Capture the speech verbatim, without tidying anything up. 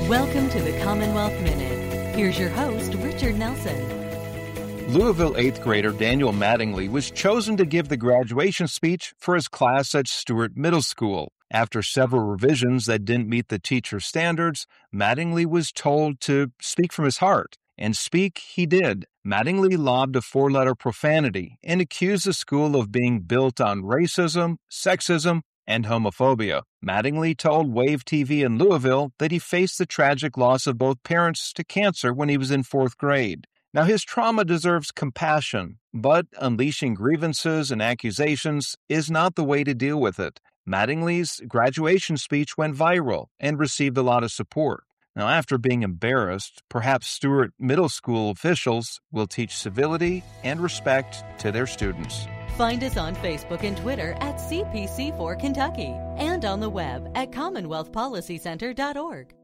Welcome to the Commonwealth Minute. Here's your host, Richard Nelson. Louisville eighth grader Daniel Mattingly was chosen to give the graduation speech for his class at Stewart Middle School. After several revisions that didn't meet the teacher's standards, Mattingly was told to speak from his heart. And speak he did. Mattingly lobbed a four-letter profanity and accused the school of being built on racism, sexism, and homophobia. Mattingly told Wave T V in Louisville that he faced the tragic loss of both parents to cancer when he was in fourth grade. Now, his trauma deserves compassion, but unleashing grievances and accusations is not the way to deal with it. Mattingly's graduation speech went viral and received a lot of support. Now, after being embarrassed, perhaps Stewart Middle School officials will teach civility and respect to their students. Find us on Facebook and Twitter at C P C four Kentucky and on the web at commonwealth policy center dot org.